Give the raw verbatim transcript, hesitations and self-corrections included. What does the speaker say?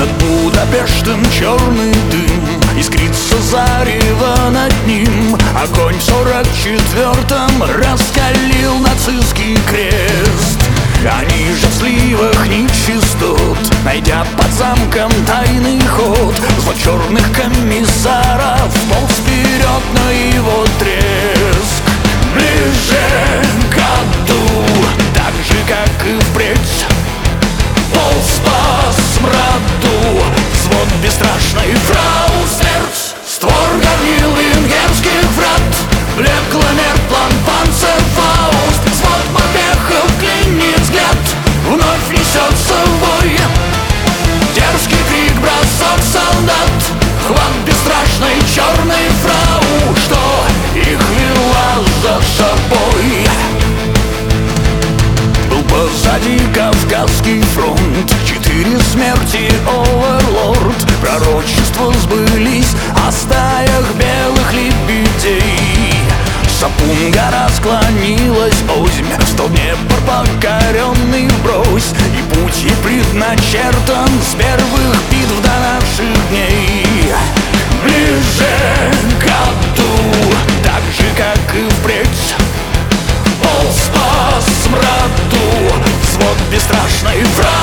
Над Будапештом черный дым, искрится зарево над ним. Огонь в сорок четвертом раскалил нацистский крест. Они же в сливах нечистот, найдя под замком тайный ход, звон черных комиссаров полз вперед на его треск. Ближе к аду, так же, как и впредь, полз по смраду взвод бесстрашный фрау смерть. Створ горнил венгерских врат, блекло мерклан панцерфауст. Взвод морпехов клинит взгляд, вновь несется в бой. Дерзкий крик, бросок солдат, хват бесстрашной черной фрау, что их вела за собой. Был позади Кавказский фронт, четыре смерти, оверлорд. Пророчества сбылись о стаях белых лебедей. Сапунга расклонилась озимь, в стол Днепр покоренный вбрось. И путь ей предначертан с первых битв до наших дней. Ближе к аду, так же, как и впредь, полз по смраду взвод бесстрашный враг.